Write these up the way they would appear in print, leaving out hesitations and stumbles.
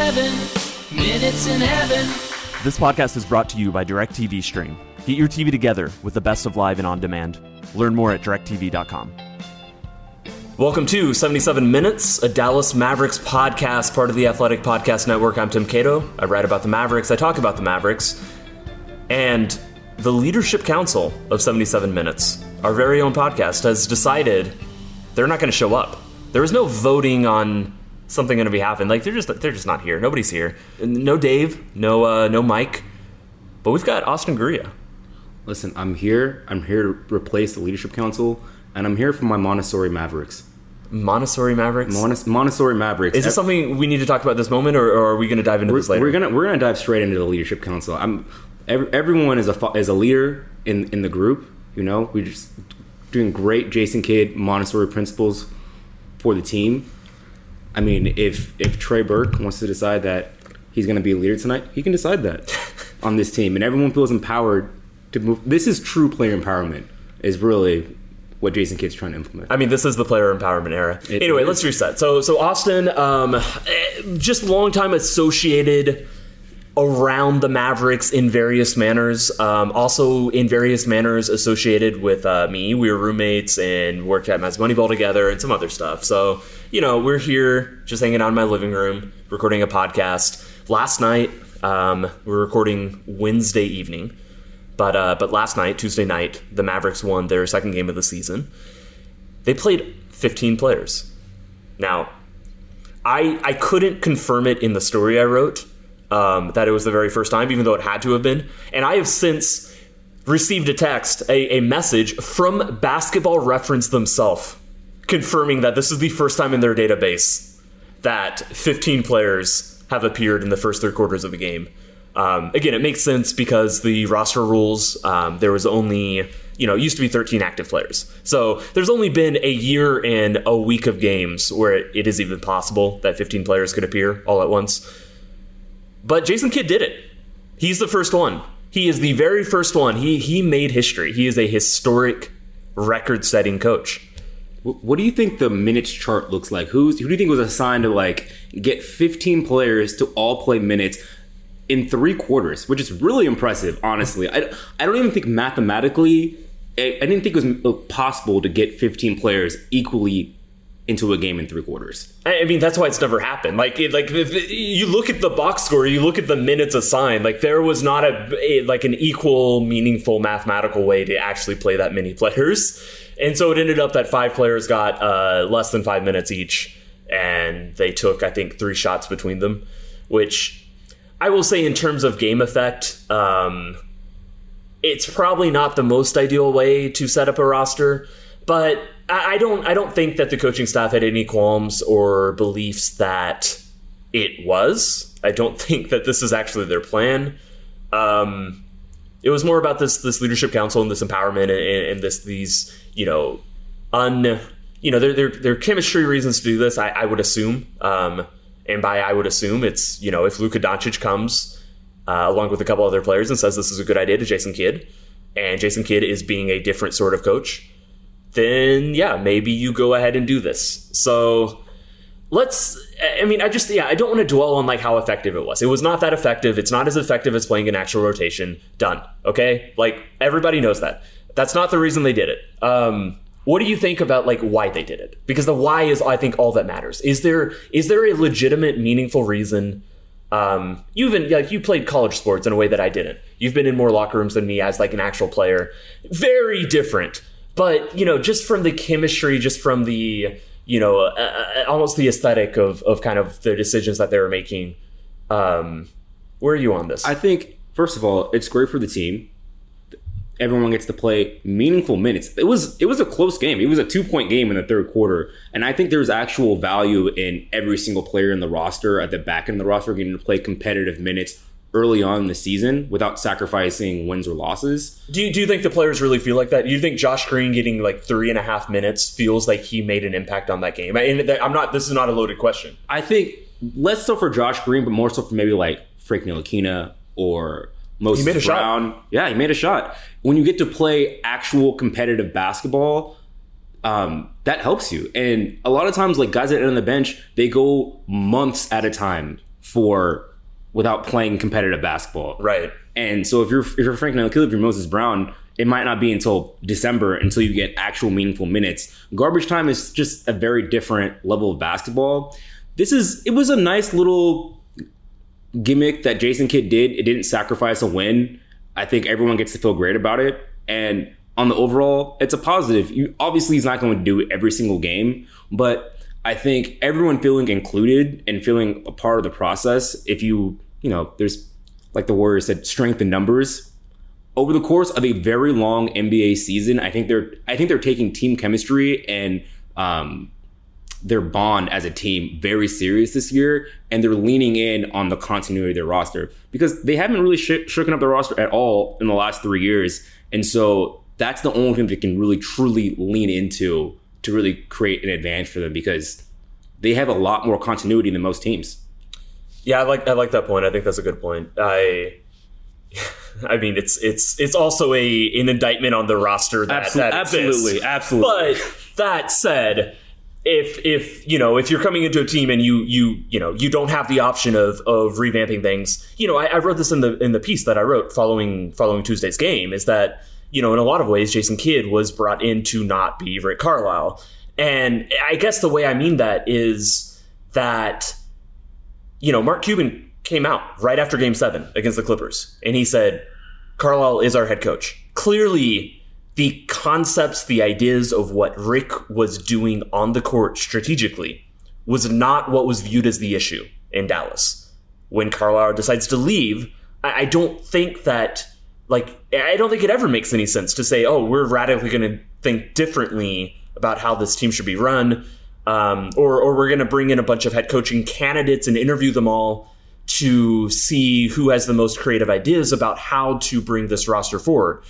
77 minutes in heaven. This podcast is brought to you by DirecTV Stream. Get your TV together with the best of live and on demand. Learn more at directtv.com. Welcome to 77 Minutes, a Dallas Mavericks podcast, part of the Athletic Podcast Network. I'm Tim Cato. I write about the Mavericks. I talk about the Mavericks. And the Leadership Council of 77 Minutes, our very own podcast, has decided they're not going to show up. There was no voting on something going to be happening. Like, they're just not here. Nobody's here. No Dave, no Mike. But we've got Austin Guria. Listen, I'm here to replace the Leadership Council, and I'm here for my Montessori Mavericks. Montessori Mavericks? Montessori Mavericks. Is this something we need to talk about this moment, or are we going to dive into this later? We're gonna dive straight into the Leadership Council. Everyone is a leader in the group. You know, we're just doing great Jason Kidd Montessori principles for the team. I mean, if Trey Burke wants to decide that he's going to be a leader tonight, he can decide that on this team, and everyone feels empowered to move. This is true player empowerment. Is really what Jason Kidd's trying to implement. I mean, this is the player empowerment era. Anyway, let's reset. So Austin, just long time associated around the Mavericks in various manners. Also in various manners associated with me. We were roommates and worked at Mavs Moneyball together and some other stuff. So, you know, we're here just hanging out in my living room, recording a podcast. Last night, we're recording Wednesday evening. But last night, Tuesday night, the Mavericks won their second game of the season. They played 15 players. Now, I couldn't confirm it in the story I wrote, that it was the very first time, even though it had to have been. And I have since received a text, a message from Basketball Reference themselves, confirming that this is the first time in their database that 15 players have appeared in the first three quarters of the game. Again, it makes sense because the roster rules, there was only, it used to be 13 active players. So there's only been a year and a week of games where it is even possible that 15 players could appear all at once. But Jason Kidd did it. He's the first one. He is the very first one. He made history. He is a historic record-setting coach. What do you think the minutes chart looks like? Who do you think was assigned to get 15 players to all play minutes in 3 quarters, which is really impressive, honestly. I don't even think mathematically, I didn't think it was possible to get 15 players equally into a game in 3 quarters. I mean, that's why it's never happened. If you look at the box score, you look at the minutes assigned, there was not an equal, meaningful mathematical way to actually play that many players. And so it ended up that 5 players got less than 5 minutes each, and they took, I think, 3 shots between them, which I will say in terms of game effect, it's probably not the most ideal way to set up a roster, but I don't think that the coaching staff had any qualms or beliefs that it was. I don't think that this is actually their plan. It was more about this leadership council and this empowerment and these their chemistry reasons to do this. I would assume. And by I would assume it's, if Luka Doncic comes along with a couple other players and says this is a good idea to Jason Kidd, and Jason Kidd is being a different sort of coach, then, yeah, maybe you go ahead and do this. So I don't want to dwell on how effective it was. It was not that effective. It's not as effective as playing an actual rotation. Done. Okay? Everybody knows that. That's not the reason they did it. What do you think about why they did it? Because the why is, I think, all that matters. Is there a legitimate, meaningful reason? You played college sports in a way that I didn't. You've been in more locker rooms than me as an actual player. Very different. But, just from the chemistry, just from the, almost the aesthetic of kind of the decisions that they were making. Where are you on this? I think, first of all, it's great for the team. Everyone gets to play meaningful minutes. It was a close game. It was a 2-point game in the third quarter. And I think there's actual value in every single player in the roster at the back end of the roster getting to play competitive minutes early on in the season without sacrificing wins or losses. Do you think the players really feel like that? Do you think Josh Green getting 3.5 minutes feels like he made an impact on that game? This is not a loaded question. I think less so for Josh Green, but more so for maybe Frank Ntilikina or Moses Brown. Shot. Yeah, he made a shot. When you get to play actual competitive basketball, that helps you. And a lot of times, guys that are on the bench, they go months at a time without playing competitive basketball. Right. And so if you're Frank Ntilikina, if you're Moses Brown, it might not be until December until you get actual meaningful minutes. Garbage time is just a very different level of basketball. It was a nice little gimmick that Jason Kidd did. It didn't sacrifice a win. I think everyone gets to feel great about it. And on the overall, it's a positive. Obviously, he's not going to do it every single game, but I think everyone feeling included and feeling a part of the process, if there's, like the Warriors said, strength in numbers. Over the course of a very long NBA season, I think they're taking team chemistry and their bond as a team very serious this year, and they're leaning in on the continuity of their roster because they haven't really shooken up the roster at all in the last 3 years. And so that's the only thing they can really truly lean into to really create an advantage for them because they have a lot more continuity than most teams. Yeah, I like that point. I think that's a good point. I mean, it's also an indictment on the roster that absolutely. But that said, if you're coming into a team and you don't have the option of revamping things, I wrote this in the piece that I wrote following Tuesday's game, is that in a lot of ways Jason Kidd was brought in to not be Rick Carlisle, and I guess the way I mean that is that Mark Cuban came out right after Game 7 against the Clippers, and he said Carlisle is our head coach. Clearly, the concepts, the ideas of what Rick was doing on the court strategically was not what was viewed as the issue in Dallas. When Carlisle decides to leave, I don't think that, I don't think it ever makes any sense to say, oh, we're radically going to think differently about how this team should be run, or we're going to bring in a bunch of head coaching candidates and interview them all to see who has the most creative ideas about how to bring this roster forward.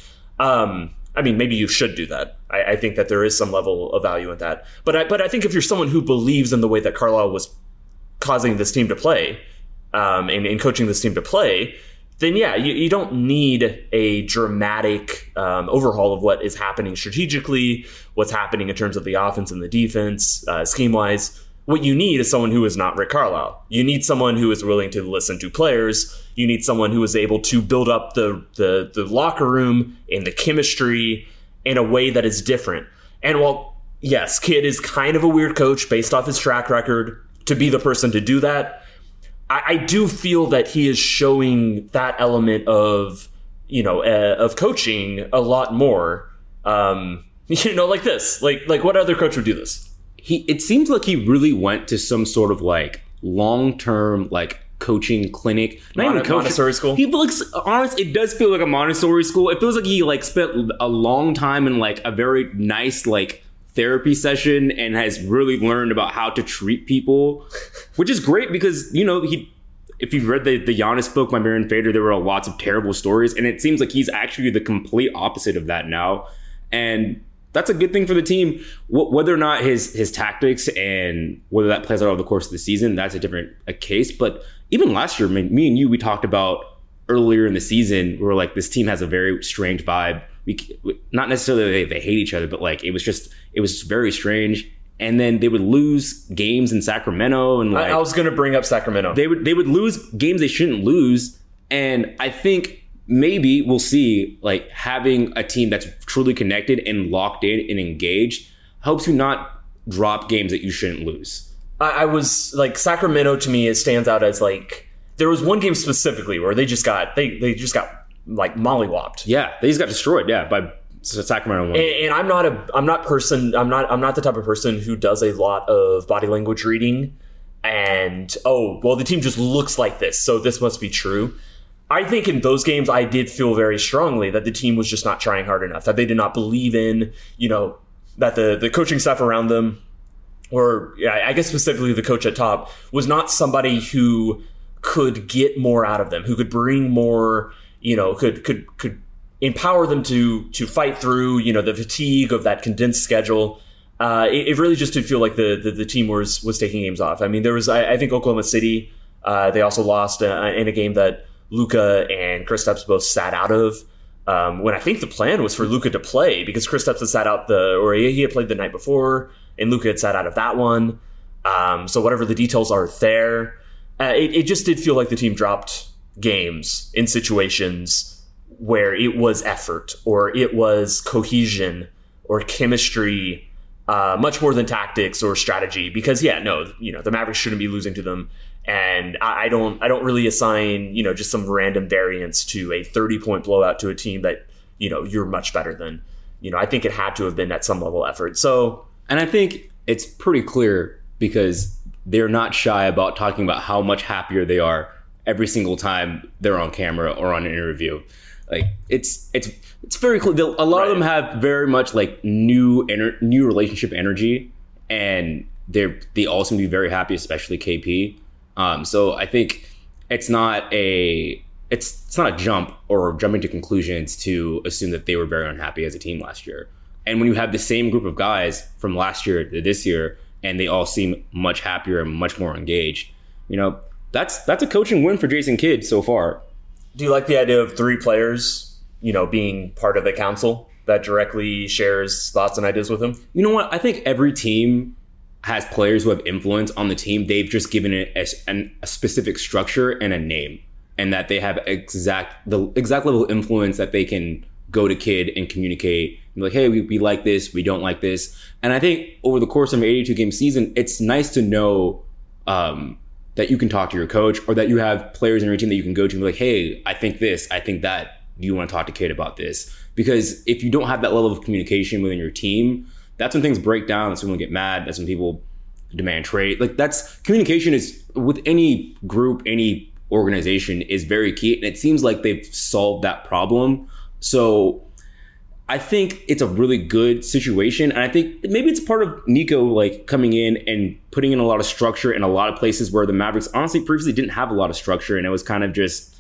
I mean, maybe you should do that. I think that there is some level of value in that. But I think if you're someone who believes in the way that Carlisle was causing this team to play, and coaching this team to play, then yeah, you don't need a dramatic overhaul of what is happening strategically, what's happening in terms of the offense and the defense, scheme-wise. What you need is someone who is not Rick Carlisle. You need someone who is willing to listen to players. You need someone who is able to build up the locker room and the chemistry in a way that is different. And while, yes, Kidd is kind of a weird coach based off his track record to be the person to do that, I do feel that he is showing that element of coaching a lot more. Like this. Like what other coach would do this? It seems like he really went to some sort of long-term coaching clinic. Not even coaching. Montessori school. He looks honest. It does feel like a Montessori school. It feels like he spent a long time in a very nice therapy session and has really learned about how to treat people, which is great because if you've read the Giannis book, My Marion Fader, there were lots of terrible stories, and it seems like he's actually the complete opposite of that now, and that's a good thing for the team. Whether or not his tactics and whether that plays out over the course of the season, that's a different case. But even last year, me and you, we talked about earlier in the season, we were like, this team has a very strange vibe. Not necessarily they hate each other, but it was very strange. And then they would lose games in Sacramento, and I was going to bring up Sacramento. They would lose games they shouldn't lose, and I think maybe we'll see having a team that's truly connected and locked in and engaged helps you not drop games that you shouldn't lose. I was Sacramento to me, it stands out as there was one game specifically where they just got mollywopped. Yeah, they just got destroyed. Yeah, by Sacramento. And I'm not the type of person who does a lot of body language reading. And the team just looks like this, so this must be true. I think in those games, I did feel very strongly that the team was just not trying hard enough, that they did not believe in, that the coaching staff around them, or I guess specifically the coach at top, was not somebody who could get more out of them, who could bring more, could empower them to fight through, the fatigue of that condensed schedule. It really just did feel like the team was taking games off. I mean, there was, I think Oklahoma City, they also lost in a game that Luka and Kristaps both sat out of, when I think the plan was for Luka to play because Kristaps had sat out he had played the night before and Luka had sat out of that one. So whatever the details are there, it just did feel like the team dropped games in situations where it was effort or it was cohesion or chemistry, much more than tactics or strategy. Because the Mavericks shouldn't be losing to them, and I don't really assign just some random variance to a 30-point blowout to a team that you're much better than. I think it had to have been at some level effort. So, and I think it's pretty clear because they're not shy about talking about how much happier they are every single time they're on camera or on an interview. Like it's very clear. A lot of them have very much like new relationship energy, and they all seem to be very happy, especially KP. So I think it's not a jump or jumping to conclusions to assume that they were very unhappy as a team last year. And when you have the same group of guys from last year to this year, and they all seem much happier and much more engaged, that's a coaching win for Jason Kidd so far. Do you like the idea of 3 players, being part of the council that directly shares thoughts and ideas with him? You know what? I think every team has players who have influence on the team. They've just given it a specific structure and a name, and that they have the exact level of influence that they can go to Kidd and communicate and be like, hey, we like this, we don't like this. And I think over the course of an 82-game season, it's nice to know that you can talk to your coach, or that you have players in your team that you can go to and be like, hey, I think this, I think that. Do you want to talk to Kidd about this? Because if you don't have that level of communication within your team, that's when things break down. That's when people get mad. That's when people demand trade. Like communication is, with any group, any organization, is very key. And it seems like they've solved that problem. So I think it's a really good situation. And I think maybe it's part of Nico like coming in and putting in a lot of structure in a lot of places where the Mavericks honestly previously didn't have a lot of structure. And it was kind of just,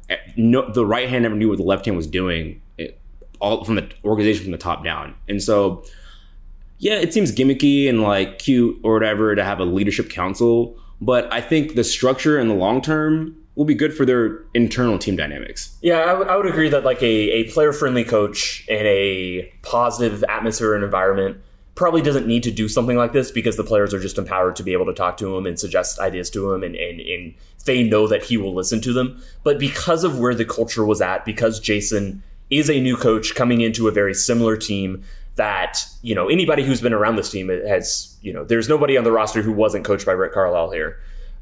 the right hand never knew what the left hand was doing, all from the organization from the top down. And so, yeah, it seems gimmicky and like cute or whatever to have a leadership council. But I think the structure in the long term will be good for their internal team dynamics. Yeah, I would agree that like a player-friendly coach and a positive atmosphere and environment probably doesn't need to do something like this, because the players are just empowered to be able to talk to him and suggest ideas to him, and they know that he will listen to them. But because of where the culture was at, because Jason is a new coach coming into a very similar team that, anybody who's been around this team has, there's nobody on the roster who wasn't coached by Rick Carlisle here.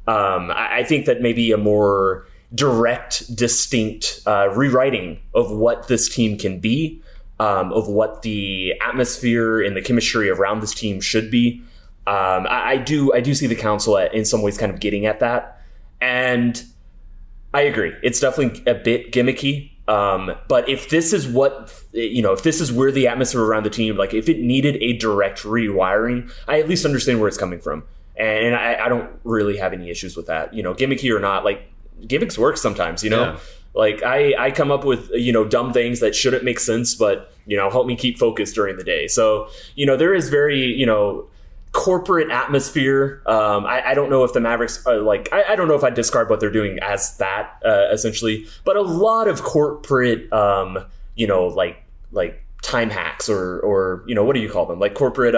I think that maybe a more direct, distinct rewriting of what this team can be, of what the atmosphere and the chemistry around this team should be. I do see the council in some ways kind of getting at that. And I agree. It's definitely a bit gimmicky. But if this is if this is where the atmosphere around the team, like if it needed a direct rewiring, I at least understand where it's coming from. And I don't really have any issues with that, gimmicky or not. Like, gimmicks work sometimes, Yeah. Like I come up with, dumb things that shouldn't make sense, but, help me keep focused during the day. So, there is very, corporate atmosphere. I don't know if the Mavericks are I don't know if I'd discard what they're doing as that, essentially, but a lot of corporate, like time hacks or, what do you call them? Like corporate,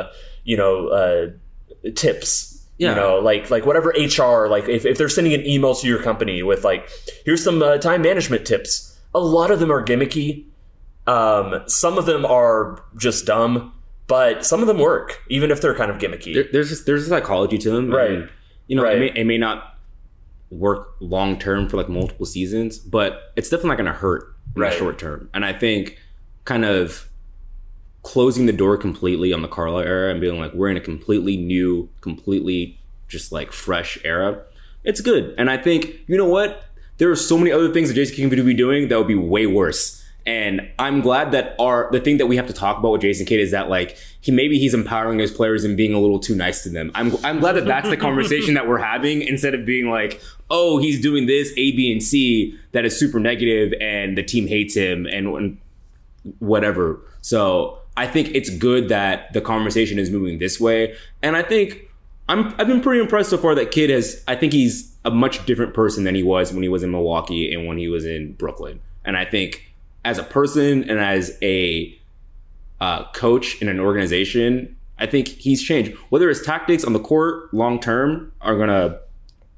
tips, like whatever HR, like if they're sending an email to your company with like, here's some time management tips, a lot of them are gimmicky. Some of them are just dumb, but some of them work, even if they're kind of gimmicky. There's a psychology to them, right? And, right. It may not work long term for like multiple seasons, but it's definitely not going to hurt in the short term. And I think kind of closing the door completely on the Carlisle era and being like, we're in a completely new, completely just like fresh era, it's good. And I think, you know what? There are so many other things that Jason Kidd could be doing that would be way worse. And I'm glad that the thing that we have to talk about with Jason Kidd is that like he's empowering his players and being a little too nice to them. I'm glad that that's the conversation that we're having, instead of being like, oh, he's doing this A, B, and C that is super negative and the team hates him and whatever. So I think it's good that the conversation is moving this way. And I think I've been pretty impressed so far that Kidd I think he's a much different person than he was when he was in Milwaukee and when he was in Brooklyn. And I think as a person and as a coach in an organization, I think he's changed. Whether his tactics on the court long term are going to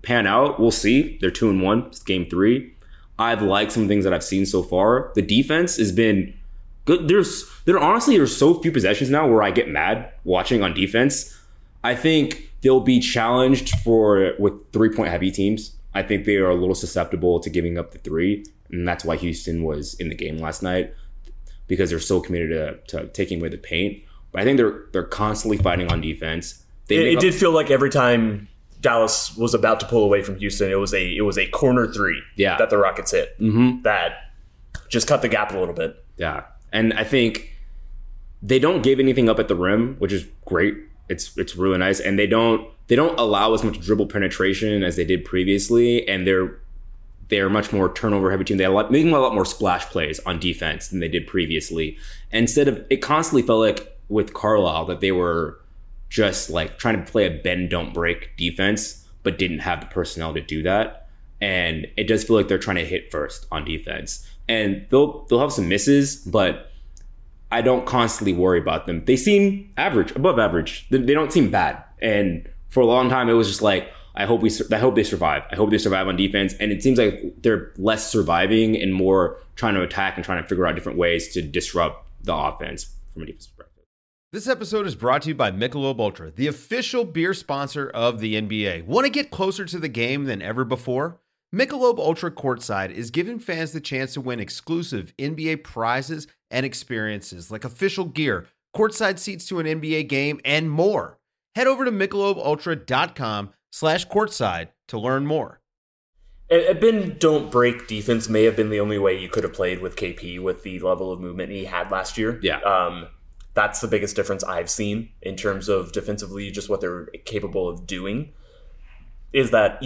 pan out, we'll see. They're 2-1. It's game 3. I've liked some things that I've seen so far. The defense has been good. There's so few possessions now where I get mad watching on defense. I think they'll be challenged with 3-point heavy teams. I think they are a little susceptible to giving up the 3, and that's why Houston was in the game last night, because they're so committed to taking away the paint. But I think they're constantly fighting on defense. It did feel like every time Dallas was about to pull away from Houston, it was a corner 3 that the Rockets hit that just cut the gap a little bit. Yeah, and I think they don't give anything up at the rim, which is great. It's really nice, and they don't allow as much dribble penetration as they did previously, and they're much more turnover heavy team. They making a lot more splash plays on defense than they did previously. Instead of, it constantly felt like with Carlisle that they were just like trying to play a bend don't break defense, but didn't have the personnel to do that. And it does feel like they're trying to hit first on defense, and they'll have some misses, but I don't constantly worry about them. They seem average, above average. They don't seem bad. And for a long time, it was just like, I hope they survive. I hope they survive on defense. And it seems like they're less surviving and more trying to attack and trying to figure out different ways to disrupt the offense from a defense perspective. This episode is brought to you by Michelob Ultra, the official beer sponsor of the NBA. Want to get closer to the game than ever before? Michelob Ultra Courtside is giving fans the chance to win exclusive NBA prizes and experiences like official gear, courtside seats to an NBA game, and more. Head over to MichelobUltra.com/courtside to learn more. A bend don't break defense may have been the only way you could have played with KP with the level of movement he had last year. Yeah. That's the biggest difference I've seen in terms of defensively, just what they're capable of doing, is that,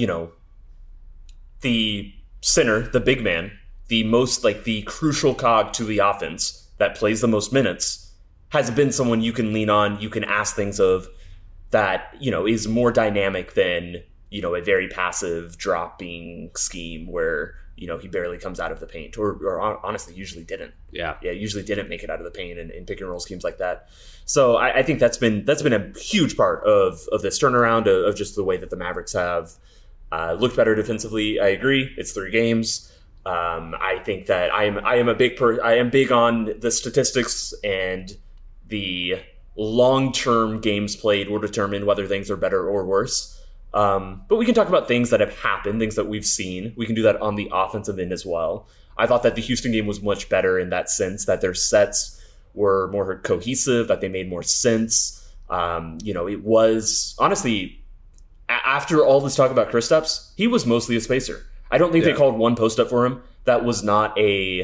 the center, the big man, the most, the crucial cog to the offense that plays the most minutes, has been someone you can lean on, you can ask things of, that, is more dynamic than, a very passive dropping scheme where, he barely comes out of the paint, or honestly usually didn't. Yeah, usually didn't make it out of the paint in pick and roll schemes like that. So I think that's been a huge part of this turnaround of just the way that the Mavericks have looked better defensively. I agree. It's 3 games. I think that I am big on the statistics, and the long-term games played will determine whether things are better or worse. But we can talk about things that have happened, things that we've seen. We can do that on the offensive end as well. I thought that the Houston game was much better in that sense, that their sets were more cohesive, that they made more sense. It was, honestly, after all this talk about Kristaps, he was mostly a spacer. I don't think they called one post-up for him. That was not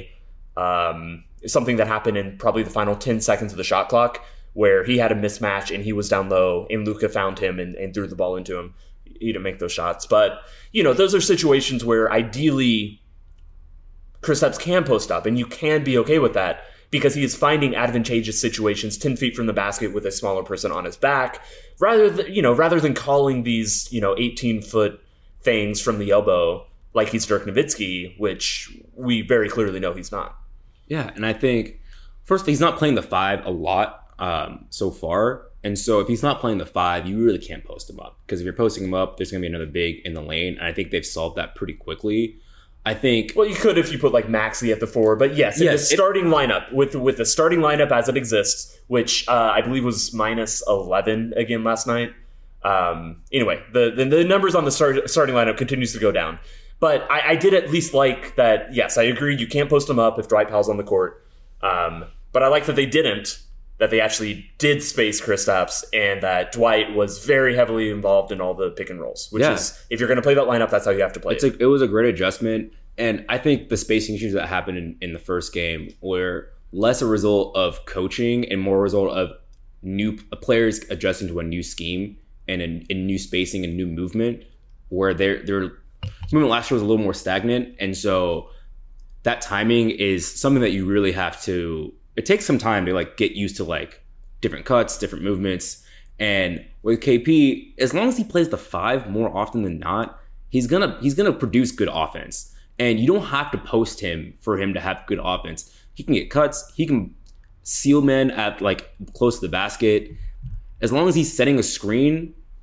something that happened in probably the final 10 seconds of the shot clock, where he had a mismatch and he was down low and Luka found him and threw the ball into him. He didn't make those shots. But, those are situations where ideally Kristaps can post up, and you can be okay with that because he is finding advantageous situations 10 feet from the basket with a smaller person on his back, rather than calling these, 18-foot things from the elbow like he's Dirk Nowitzki, which we very clearly know he's not. Yeah, and I think, first, he's not playing the 5 a lot so far. And so if he's not playing the 5, you really can't post him up. Because if you're posting him up, there's going to be another big in the lane. And I think they've solved that pretty quickly. I think... Well, you could if you put Maxey at the 4. But in the starting lineup, with the starting lineup as it exists, which I believe was minus 11 again last night. Anyway, the numbers on the starting lineup continues to go down. But I did at least like that, yes, I agree, you can't post him up if Dwight Powell's on the court. But I like that they didn't. That they actually did space Kristaps, and that Dwight was very heavily involved in all the pick and rolls, which is, if you're going to play that lineup, that's how you have to play it. It was a great adjustment, and I think the spacing issues that happened in the first game were less a result of coaching and more a result of new players adjusting to a new scheme and a new spacing and new movement, where their movement last year was a little more stagnant, and so that timing is something that you really have to... It takes some time to get used to different cuts, different movements. And with KP, as long as he plays the 5 more often than not, he's gonna produce good offense. And you don't have to post him for him to have good offense. He can get cuts, he can seal men at close to the basket. As long as he's setting a screen,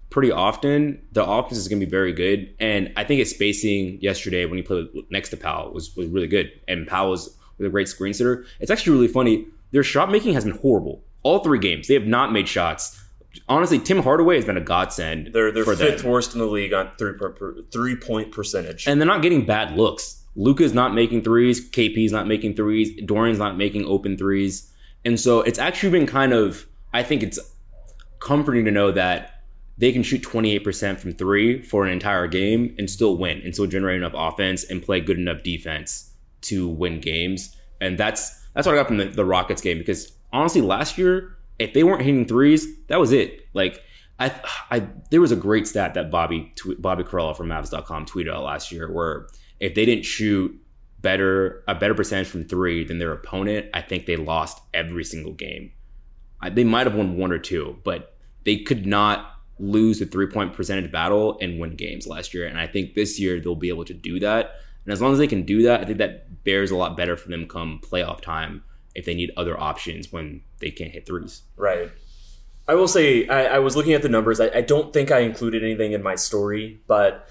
pretty often, the offense is going to be very good. And I think his spacing yesterday when he played next to Powell was really good. And Powell was a great screen sitter. It's actually really funny. Their shot making has been horrible. All 3 games, they have not made shots. Honestly, Tim Hardaway has been a godsend. They're for fifth them. worst in the league on 3-point percentage. And they're not getting bad looks. Luka's not making threes. KP's not making threes. Dorian's not making open threes. And so it's actually been kind of, I think it's comforting to know that they can shoot 28% from 3 for an entire game and still win and still generate enough offense and play good enough defense to win games. And that's what I got from the Rockets game, because honestly, last year, if they weren't hitting threes, that was it. Like, there was a great stat that Bobby Karalla from Mavs.com tweeted out last year, where if they didn't shoot a better percentage from 3 than their opponent, I think they lost every single game. They might have won 1 or 2, but they could not lose the 3-point percentage battle and win games last year. And I think this year they'll be able to do that. And as long as they can do that, I think that bears a lot better for them come playoff time if they need other options when they can't hit threes. Right. I will say, I was looking at the numbers. I don't think I included anything in my story, but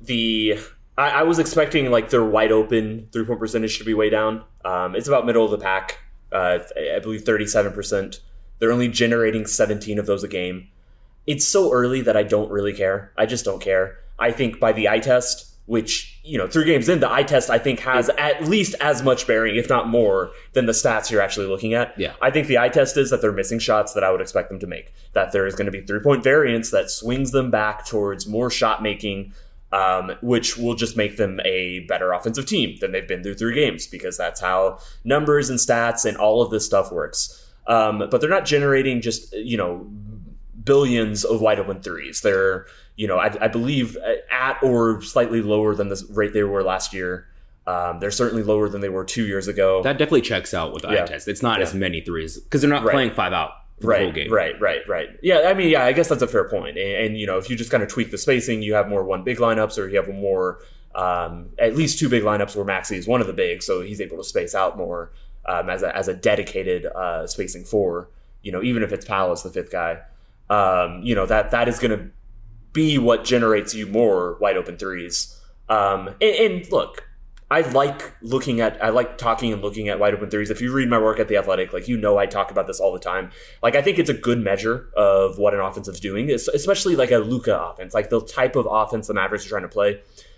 I was expecting like their wide open 3-point percentage to be way down. It's about middle of the pack. I believe 37%. They're only generating 17 of those a game. It's so early that I don't really care. I just don't care. I think by the eye test, which, 3 games in, the eye test, I think, has at least as much bearing, if not more, than the stats you're actually looking at. Yeah. I think the eye test is that they're missing shots that I would expect them to make, that there is going to be 3-point variance that swings them back towards more shot making, which will just make them a better offensive team than they've been through 3 games, because that's how numbers and stats and all of this stuff works. But they're not generating just, billions of wide open threes. They're, I believe at or slightly lower than the rate they were last year. They're certainly lower than they were 2 years ago. That definitely checks out with the eye test. It's not as many threes because they're not playing 5 out for the whole game. Right. Yeah, I guess that's a fair point. And if you just kind of tweak the spacing, you have more 1 big lineups, or you have more, at least 2 big lineups where Maxey is one of the bigs, so he's able to space out more as a dedicated spacing 4. Even if it's Powell as the 5th guy. That is going to be what generates you more wide open threes. And look, I like talking and looking at wide open threes. If you read my work at The Athletic, I talk about this all the time. I think it's a good measure of what an offense is doing, especially like a Luka offense, like the type of offense the Mavericks are trying to play.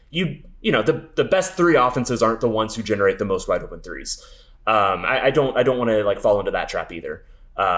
The best 3 offenses aren't the ones who generate the most wide open threes. I don't want to fall into that trap either.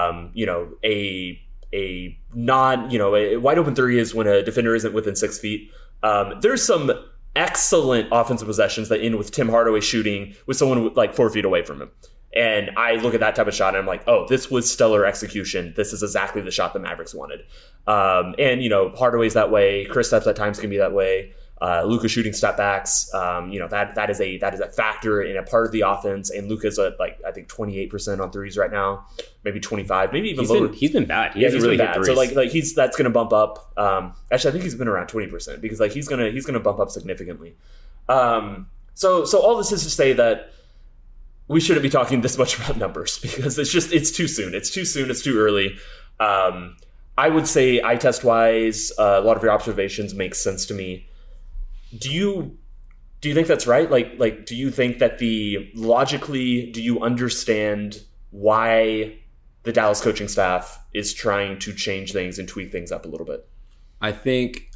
A wide open 3 is when a defender isn't within 6 feet. There's some excellent offensive possessions that end with Tim Hardaway shooting with someone 4 feet away from him. And I look at that type of shot and I'm like, oh, this was stellar execution. This is exactly the shot the Mavericks wanted. Hardaway's that way. Kristaps at times can be that way. Luka shooting step backs, that is a factor in a part of the offense. And Luka's at I think 28% on threes right now, maybe 25, maybe even lower. He's been bad. He hasn't really hit threes. So that's going to bump up. Actually, I think he's been around 20% because he's going to bump up significantly. So all this is to say that we shouldn't be talking this much about numbers because it's too soon. It's too early. I would say eye test wise, a lot of your observations make sense to me. Do you think that's right? Do you think that do you understand why the Dallas coaching staff is trying to change things and tweak things up a little bit? I think,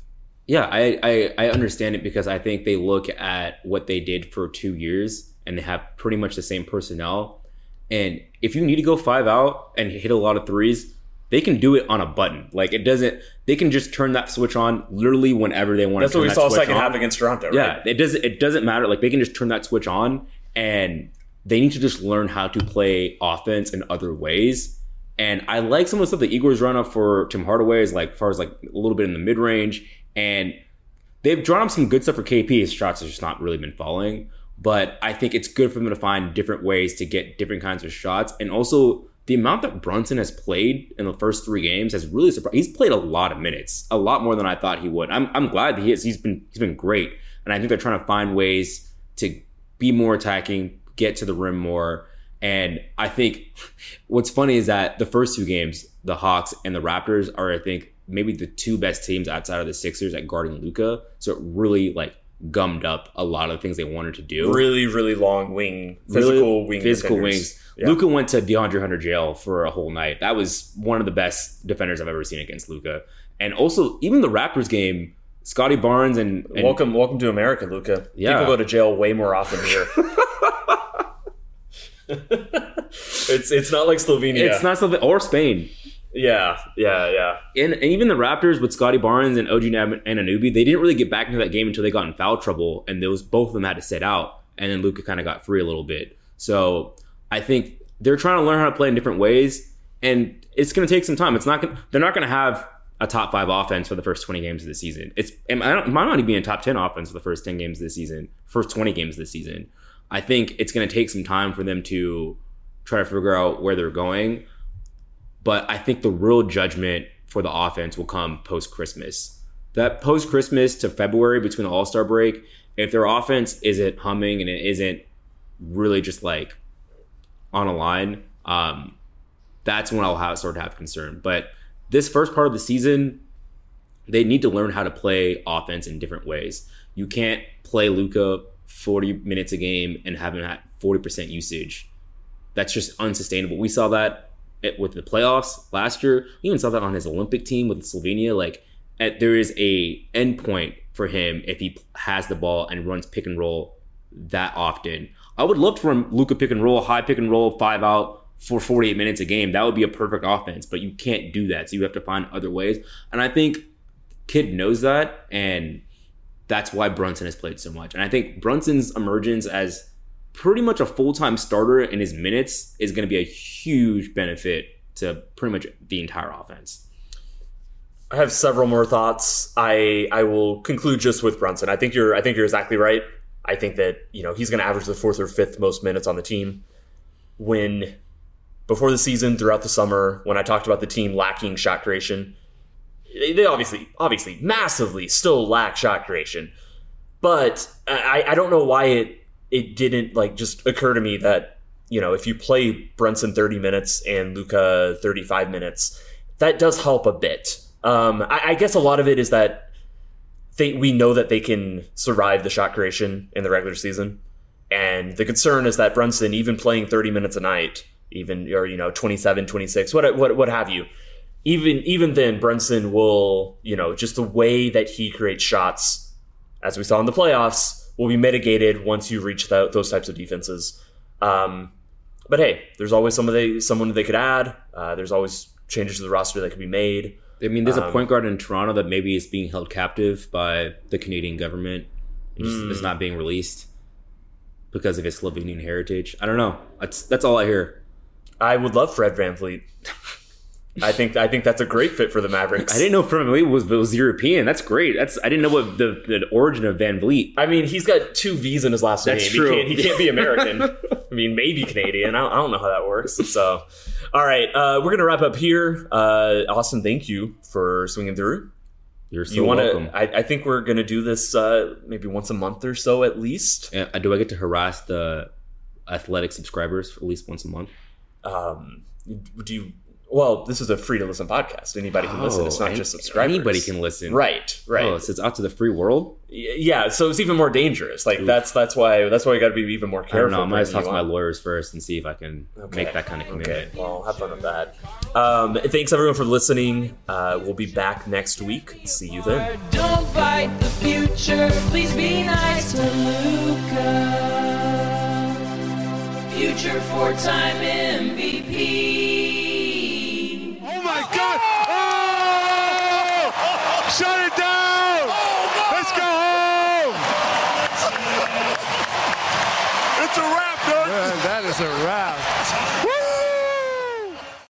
I understand it because I think they look at what they did for 2 years and they have pretty much the same personnel. And if you need to go 5 out and hit a lot of threes, they can do it on a button. They can just turn that switch on literally whenever they want. That's to turn what we saw second on. half against Toronto, right? Yeah, it doesn't matter. They can just turn that switch on, and they need to just learn how to play offense in other ways. And I like some of the stuff that Igor's run up for Tim Hardaway as far as a little bit in the mid range, and they've drawn up some good stuff for KP. His shots have just not really been falling, but I think it's good for them to find different ways to get different kinds of shots, and also. The amount that Brunson has played in the first 3 games has really surprised. He's played a lot of minutes, a lot more than I thought he would. I'm glad that he is. He's been great, and I think they're trying to find ways to be more attacking, get to the rim more. And I think what's funny is that the first 2 games, the Hawks and the Raptors, are I think maybe the two best teams outside of the Sixers at guarding Luka. So it really like gummed up a lot of things they wanted to do. Really, really long physical wings. Yeah. Luka went to DeAndre Hunter jail for a whole night. That was one of the best defenders I've ever seen against Luka. And also, even the Raptors game, Scotty Barnes and welcome to America, Luka. Yeah. People go to jail way more often here. It's not like Slovenia. It's not Slovenia or Spain. Yeah. And even the Raptors with Scotty Barnes and OG Anunoby, they didn't really get back into that game until they got in foul trouble, and both of them had to sit out, and then Luka kind of got free a little bit. So I think they're trying to learn how to play in different ways, and it's going to take some time. They're not going to have a top 5 offense for the first 20 games of the season. It might not even be a top 10 offense for the first 10 games of the season, first 20 games of the season. I think it's going to take some time for them to try to figure out where they're going. But I think the real judgment for the offense will come post-Christmas. That post-Christmas to February between the All-Star break, if their offense isn't humming and it isn't really just like on a line, that's when I'll start to have concern. But this first part of the season, they need to learn how to play offense in different ways. You can't play Luka 40 minutes a game and have him at 40% usage. That's just unsustainable. We saw that with the playoffs last year. We even saw that on his Olympic team with Slovenia. Like, there is a endpoint for him if he has the ball and runs pick and roll that often. I would love to run Luka pick and roll, high pick and roll, 5 out for 48 minutes a game. That would be a perfect offense, but you can't do that. So you have to find other ways. And I think Kidd knows that, and that's why Brunson has played so much. And I think Brunson's emergence as pretty much a full-time starter in his minutes is going to be a huge benefit to pretty much the entire offense. I have several more thoughts. I will conclude just with Brunson. I think you're exactly right. I think that, he's going to average the 4th or 5th most minutes on the team. When before the season, throughout the summer, when I talked about the team lacking shot creation, they obviously massively still lack shot creation. But I don't know why it didn't just occur to me that, if you play Brunson 30 minutes and Luka 35 minutes, that does help a bit. I guess a lot of it is that we know that they can survive the shot creation in the regular season. And the concern is that Brunson, even playing 30 minutes a night, or 27, 26, what have you, even then Brunson will, just the way that he creates shots, as we saw in the playoffs, will be mitigated once you reach those types of defenses. But hey, there's always someone they could add. There's always changes to the roster that could be made. I mean, there's a point guard in Toronto that maybe is being held captive by the Canadian government and just is not being released because of his Slovenian heritage. I don't know. That's all I hear. I would love Fred VanVleet. I think that's a great fit for the Mavericks. I didn't know Fred VanVleet was European. That's great. I didn't know what the origin of VanVleet. I mean, he's got 2 V's in his last name. That's true. He can't be American. I mean, maybe Canadian. I don't know how that works. So, all right, we're gonna wrap up here. Austin, thank you for swinging through. You're so welcome. I think we're gonna do this maybe once a month or so at least. Do I get to harass the Athletic subscribers for at least once a month? Do you? Well, this is a free-to-listen podcast. Anybody can listen. It's not just subscribers. Anybody can listen. Right. Oh, so it's out to the free world? Yeah, so it's even more dangerous. That's why you got to be even more careful. I don't know. I might talk to my lawyers first and see if I can make that kind of commitment. Okay, well, have fun with that. Thanks, everyone, for listening. We'll be back next week. See you then. Don't fight the future. Please be nice to Luka. Future 4-time MVP. Shut it down! Let's go home! It's a wrap, dude! That is a wrap. Woo!